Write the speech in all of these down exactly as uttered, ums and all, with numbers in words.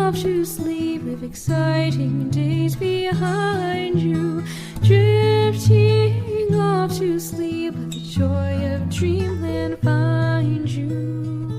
off to sleep, with exciting days behind you. Drifting off to sleep, let the joy of dreamland find you.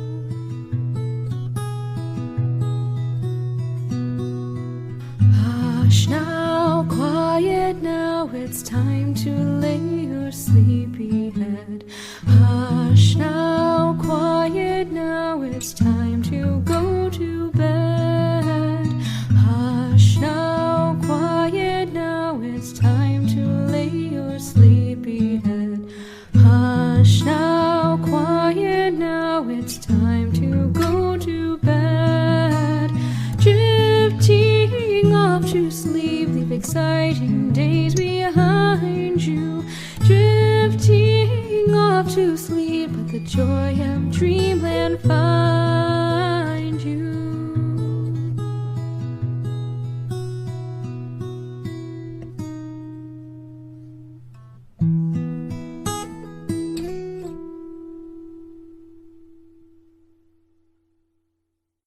Hush now, quiet now, it's time to lay your sleepy head. Hush now, quiet now, it's time to go to bed. Hush now, quiet now, it's time to lay your sleepy head. Hush now, quiet now, it's time to go to bed. Drifting off to sleep, leave exciting days behind you. Drifting off to sleep, let the joy of dreamland find